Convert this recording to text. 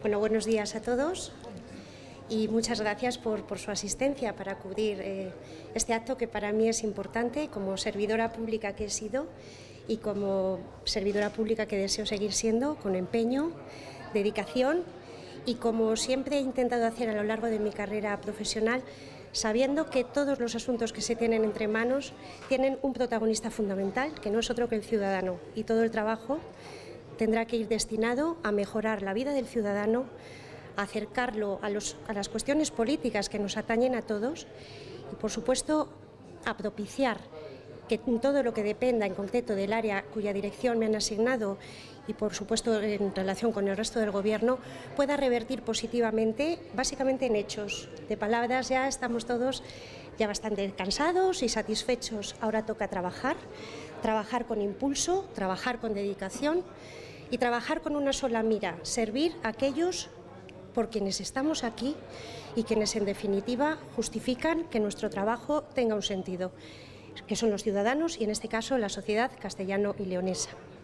Bueno, buenos días a todos y muchas gracias por su asistencia para acudir este acto que para mí es importante como servidora pública que he sido y como servidora pública que deseo seguir siendo, con empeño, dedicación y como siempre he intentado hacer a lo largo de mi carrera profesional, sabiendo que todos los asuntos que se tienen entre manos tienen un protagonista fundamental, que no es otro que el ciudadano, y todo el trabajo tendrá que ir destinado a mejorar la vida del ciudadano, a acercarlo a las cuestiones políticas que nos atañen a todos y, por supuesto, a propiciar que todo lo que dependa en concreto del área cuya dirección me han asignado y, por supuesto, en relación con el resto del Gobierno, pueda revertir positivamente, básicamente en hechos. De palabras ya estamos todos ya bastante cansados y satisfechos. Ahora toca trabajar con impulso, trabajar con dedicación y trabajar con una sola mira, servir a aquellos por quienes estamos aquí y quienes en definitiva justifican que nuestro trabajo tenga un sentido, que son los ciudadanos y en este caso la sociedad castellano y leonesa.